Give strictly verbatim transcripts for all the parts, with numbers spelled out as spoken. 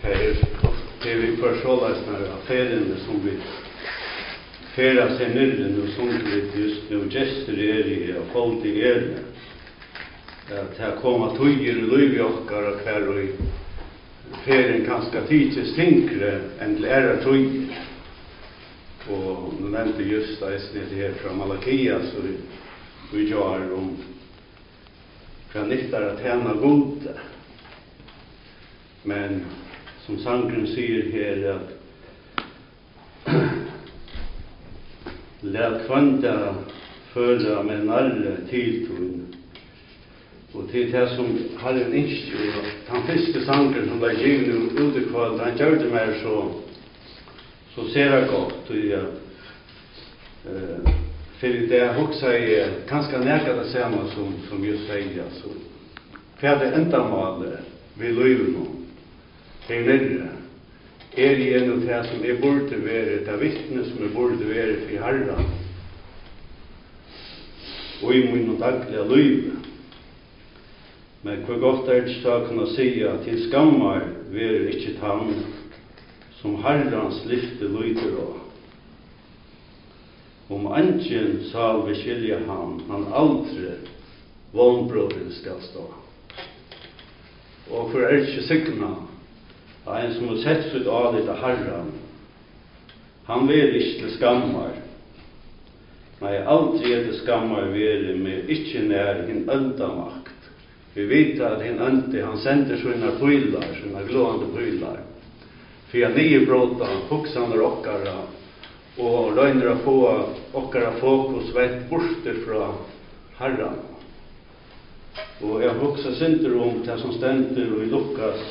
Det är vi försålasna affären som vi färdas sig nyrren och som vi just nu gäster är i och folk i er. Att här komma tugger och löv i okkar och kvar och färden kanske tidsens tinkre än till ära tugger. Och nu nämnde just det här från Malakia så vi, vi gör om kan nyttar att hända goda. Men som sangren säger här att lät kvanta följa med en alla tilltron. Och till det som har en inst han första sangren som var given utekvall han gör det mer så så ser jag gott och jag eh för det också är ganska nära det samma som som just säger så för det ändamål vi lever nu det är nere är det en av det som är borde vara det vittne som är borde vara för Herren och i min dagliga liv. Men hur gott är det att kunna säga till skammar vara inte tann som Herrans lyfte lyder av. Om angen salve skilja han, han aldrig vanbroden skal stå. Og for er ikke signa, av en som har sett sitt alit av Herren, han vil ikke til skammar. Nei, aldri er det skammar vere med ikke nær hin øndamakt. Vi vet at hin ønde, han sender sina pylar, sina glående pylar. For jeg nye bråta, hoksander okkara, og løgner å få okkara fokus vett borte fra Herren. Og jeg hoksa synder om det som stender i Lukas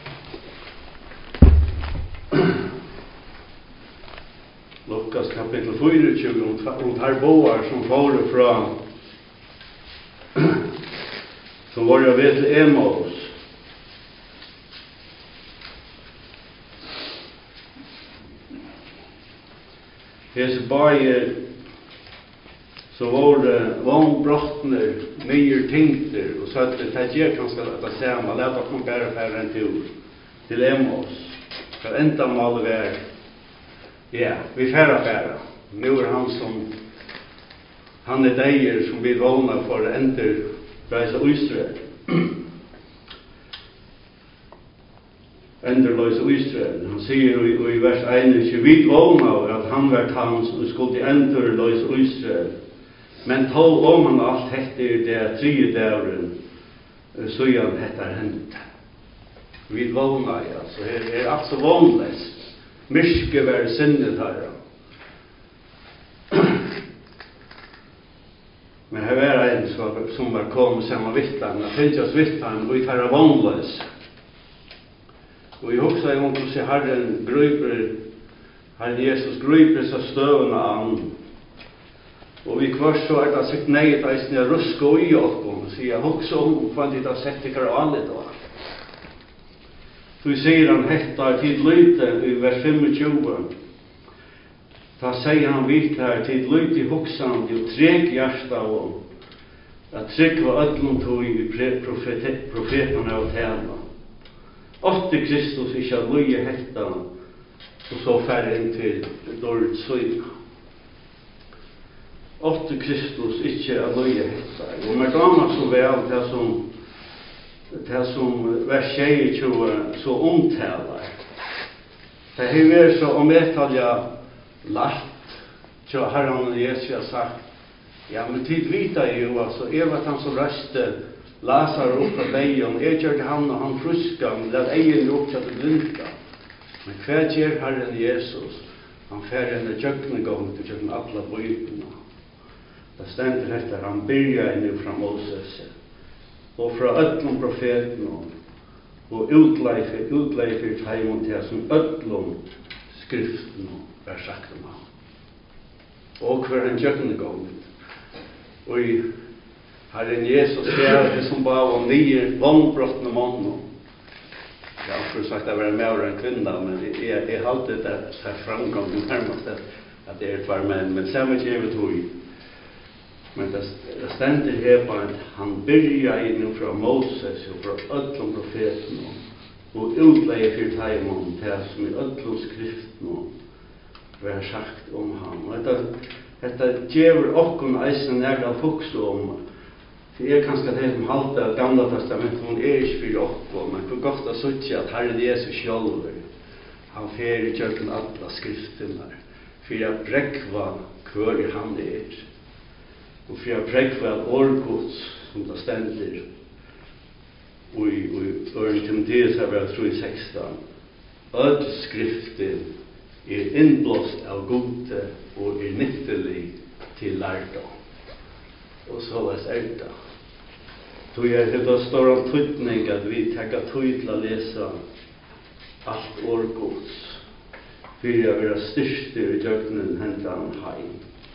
Lukas kapitel tjuefire om, om her boar som får fra som var jeg ved til Emaus. Hese bager så var det vangbrottner, nye tinkter, og så at det gjør kanskje dette samme, leta kom bare færre en tur til Emaus. For enda mal vær, ja, vi færre færre. Nå er han som, han er deier som vi vågner for å endre reise Israel. Enderløse Israel. Han sier i, i vers en, ikke vi vågner at han vært han som skulle enderløse Israel. Men tog om han alt etter det tredje døren, så gjør han etter hendt. Vi vågner, altså. Her er alt så vågnløs. Myrke var sinnet her. Men her var en som var kommet sammen vittan. Det finnes oss vittan, og vi tar av vågnløs. Og jeg husker en gang til Herren gruper, Herren Jesus gruper så støvende an. Og vi kvar så er det sitt nei til eisen jeg rusker og i oppgång. Så jeg husker om hva de har sett ikke av alle da. Så sier han hettar til lyte i vers tjue. Da sier han vidt her til lyte i hoksan og trek hjärsta og at trek var ødlom tog i profeterne av tala. Åtte Kristus ikke har løye hetta og så færre inn til dårlig søyna. Åtte Kristus ikke har løye hetta. Og med damer så vel det som det som vers tjue så omtaler. Det har vært så om et av jeg lagt til Herren og Jesus har sagt ja, men tid vita jo, altså, jeg var han som røste Lazar opp av deion, jeg kjørte han og han fruska, men det er egen opp til det blinka. Men hva gjør Herren Jesus? Han færre henne kjøkkene gang til kjøkken alle bøypene. Det stender etter, han byrja inn fra Moses, og fra ødlom profeten, og utleifer, utleifer teimon til som ødlom skriften er sagt om han. Og hver en kjøkkene gang. Og i Herren Jesus er det som bare om nye vangbrottene mannen. Jeg har for sagt at jeg var mer enn kvinna, men jeg, jeg halte det her framgangen nærmest at det er et var menn, men samme kjevet hoi. Men det, det stender her på at han byrja inn fra Moses og fra ødlom profeten og utleie for taimon til som i öllum skriftnum var sagt om han. Og dette, dette gjør okkun eisen nærga fokus om. Det er kanskje det som halte at gamla testamentet, hun er ikke for okkun, men hvor godt å suttje at Herren Jesus sjálfur, han fer i kjøkken alla skriftene, for jeg brekva hver han er, og for jeg brekva at årgods, som det stender, og i Øren Timotheus her var tre sekstan, öll skriften er innblåst av gode og er nyttelig til lærdom. Og så var det det. Så jeg har det stor antydning at vi tenker tøy til å lese alt årgods, for jeg vil ha styrste i døgnen hentan heim.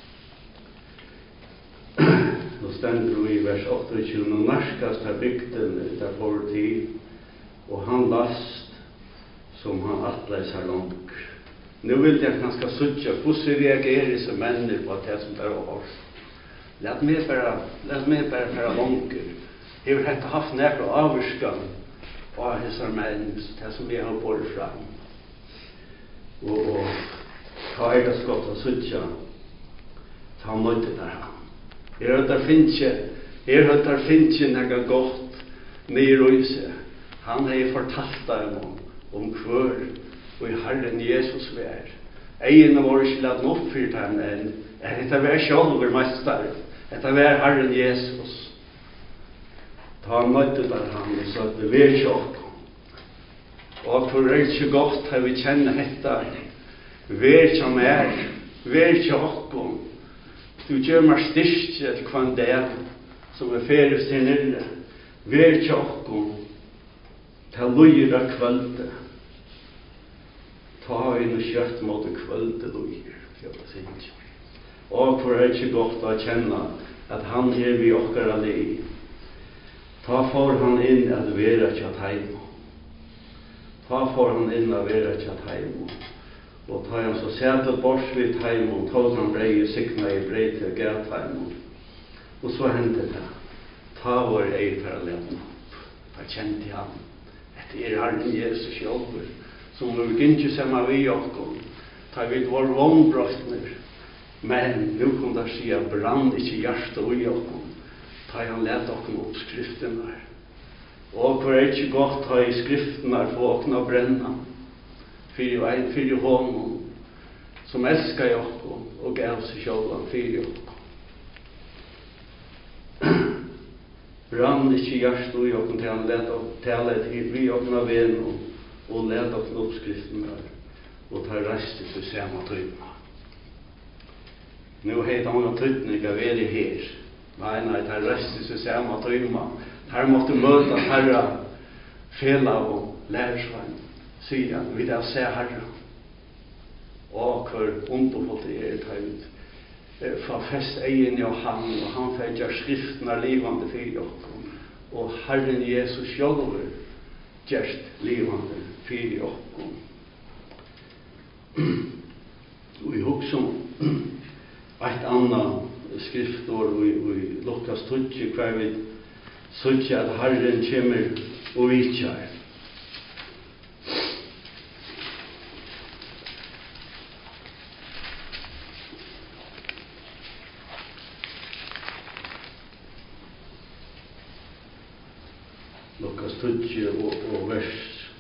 Nå stender vi i vers tjueåtte, nå narskast her bygden der for tid, og han last som han atleis her langt. Nå vil jeg kanskje suttje, hvordan reagerer disse mennene på det som der var hos? Lät mig bara, lät mig bara för långt. Jag har inte haft några avskan av dessa män, det som jag har bort fram. Och, och ta er det skott och suttja, ta möte där han. Jag har där finns jag har där finns något gott ner i sig. Han har ju fortalt dem om kvör och i Herren Jesus vär. Egen av våra skillat upp för dem än är det var själva mästare. Det var Herren Jesus. Ta mötte där han och sa att det var tjock. Och för det är så gott att vi känner detta. Vär som är. Vär tjock. Du gör mig styrst ett kvandel som är färdigt till nere. Vär tjock. Ta lujra kvölde. Ta in och kött mot kvölde lujra. Jag säger inte. Og for er ikke godt å kjenne at han er vi okkara liv. Ta for han inn at vera tja taimo. Ta for han inn at vera tja taimo. Og ta han så setet bors vid taimo, tog han brei sikna i brei til gav taimo. Og så hendte det. Ta vår ei for å levne opp. Ta kjente han. Dette er Herren Jesus sjálfur, som vi begynte sammen vi okkom. Ta vid vår vondbrostner. Men nu kom det si at brann ikke hjertet i okkom, ta han let okkom opp skriftene. Og for er ikke godt ta i skriftene for okkom å brenna, fyrir hånden, som elskar i okkom, og gav seg sjålan fyrir okkom. Brann ikke hjertet i okkom, ta han let okkom vi okkom av vennom, og let okkom opp skriftene, og ta restet til samme tøyma. Nu heit han og tøytning av er her. Nei, nei, det er restet seg samme tøyma. Her måtte møte herra, fela og lærersvann, sier han, vi da se herra. Og hver underholdt er det høyt. For fest egen i han, og han fedger skriften av livande fyrir okkom. Og Herren Jesus sjálfur gjerst livande fyrir okkom. Og i hoksom, ett annat skriftår i, i Lukas tjugo kvar vi suttje at Herren kommer og vitjar. Lukas tjugo og, og vers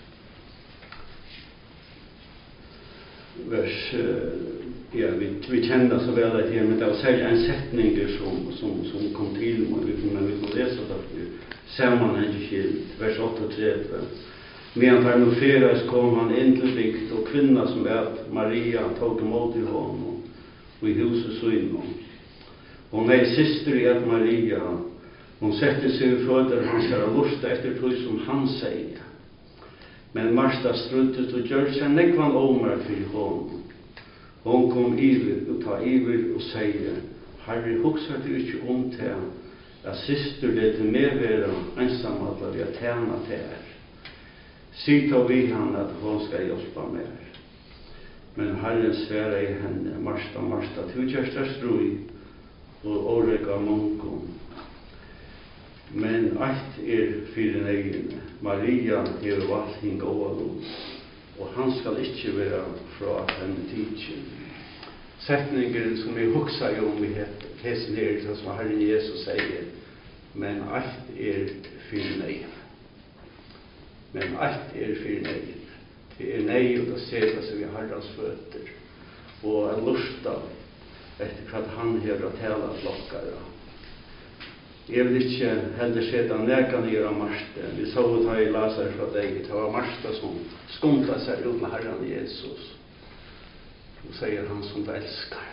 vers ja, vi, vi kände så väl att men det var särskilt en sättning som, som, som kom till men vi kan läsa det sammanhängskilt, vers trettiåtta. Medan han nu feras kom han in till bygd och kvinna som var Maria tog emot i honom och i huset så inom. Hon är syster i att Maria hon sätter sig i fötter han ska lusta efter tog som han säger. Men Marsta struttet och gör sig nekvan omar för honom. Hon kom iver og ta iver og sier, Herre, husker du ikke om til at syster det til medvære ensamhattler vi har tjena til her. Sitt av vi han at hun skal hjelpe mer. Men Herren svære i henne, Marsta, Marsta, du kjørst er strui og årega munkom. Men eitt er fyrir negin. Maria hever valgt hin gåa lut, og han skal ikkje vera fra henne tidsin. Setningen som vi hugsa jo om i hesen her, som Herren Jesus sier, men eitt er fyrir negin. Men eitt er fyrir negin. Det er nei å seta seg ved Herrens føtter, og å lusta etter hva han hever å tala flokkara. Jeg vil ikke heller seta neka nere av Marste. Vi så ut her i Lazarus fra deg. Det var Marste som skumta seg ut med Herren Jesus. Og sier han som du elskar.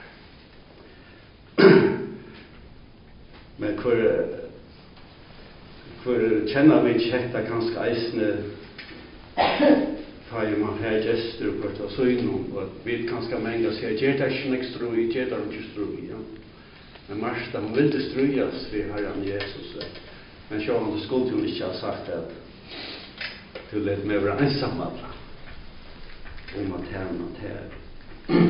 Men hvor, hvor kjenner vi ikke dette ganske eisende tar jo man her gestur og kvart av søgnom, og vi ganske mange sier, gjør det ikke nek strui, gjør det ikke strui, ja. Men Marsta, hun ville strujas ved Herren Jesus. Men så han skulle hun ikke ha sagt at du led meg være ensamma om at henne her.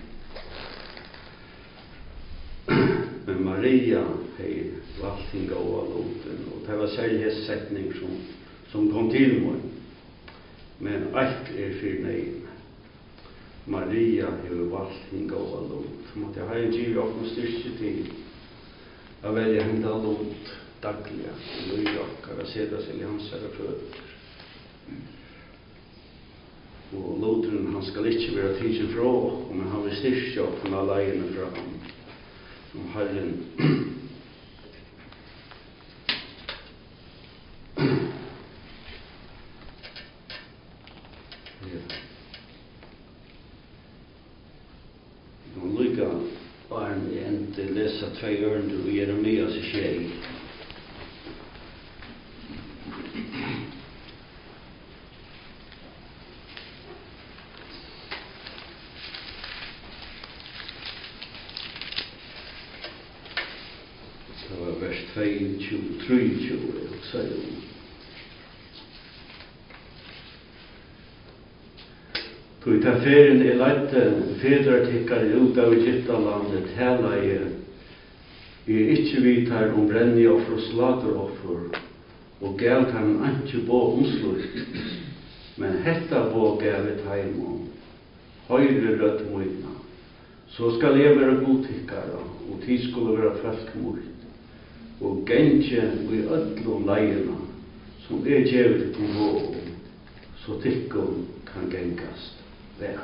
Men Maria hei valgt hin gåa luten, og det var særlighetssetning som, som kom til meg. Men eitt er fyrir negin. Maria hever valgt hin gåa lut. Som at jeg har en givet opp noe styrke til å velge henne lut dagliga, og løy okkar, og seta seg i hans herre føtter. Og luteren, han skal ikke være tidsen fra oss, men han vil styrke opp fra leiene fra ham. Og Herren lesa tvei ørnur og Jeremias i tjei. Det var vers tjueto, tjuetre, og sier om. Tog ta ferien er leite fedrartikkar ut av Egyptalandet, tala jeg er ikkje vitar om brennjoffer og slageroffer, og gav kan ikke bo omslutt, men hetta bo gav et heimon, høyre rødt møyna. Så skal jeg være godtikkara, og tid skulle være folk møyt, og gengje i ødlom leierna, som er gjevet til vå, så tikkum kan gengast vel.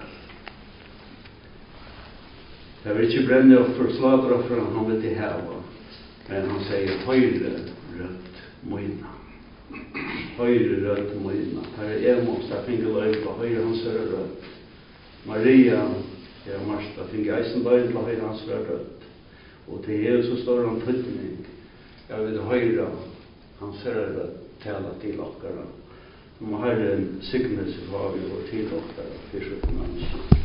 Det er ikke brennoffer, slageroffer han vil til heva, men han sier høyre rødt møyna. Høyre rødt møyna. Her er Emos, der finner løypa, høyre hans er rødt. Maria, ja, Marsta, finner eisen løypa, høyre hans er rødt. Og til hele så står han tøtning. Jeg vil høyre hans er rødt, tala til okkara. Nå må Herren signelse for vi og til okkara, for så kan man ikke.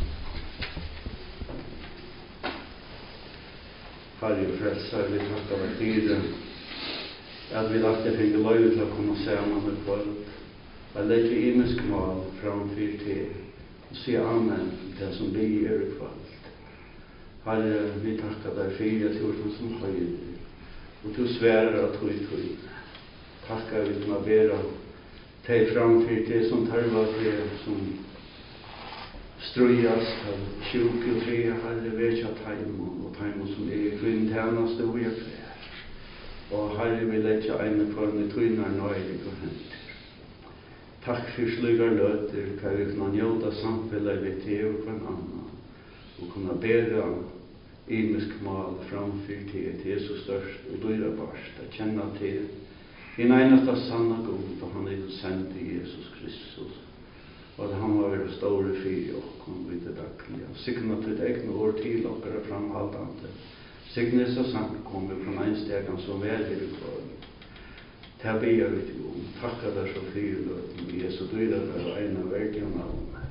Herre og frelser, vi takkar hver tiden, at vi lagt det finne løy til å komme sammen med kvöld, og legge imisk mal framfyr til, og si amen til det som blir er kvöld. Herre, vi takkar deg fyrir at du er som høyre, og du sverer at du er tøy. Takkar vi til å bæra til framfyr til som tarva til som strujas av tjuke og tre herre vekja taimon og taimon som er kvinn tjeneste og er kvær. Og herre vil letja eine form i tøynar nøyrig og henter. Takk for slugar løter, hva vi kunne njóta samfellet ved til og hver annan, og kunne bæra imisk mal framfyr til til er så størst og dyrabarst, å kjenne til en eneste sanna god, og han er sendt i Jesus Kristus. Og at han var veldig store fyrir og kom vidt det daglige. Signa til det egne år til okkara framhaldande. Signa så samt kom vi fra einstegan som vel i utvalg. Det ber vi til om. Takka deg så fyrir løten. Vi er så dyrer og ena verdig og navn.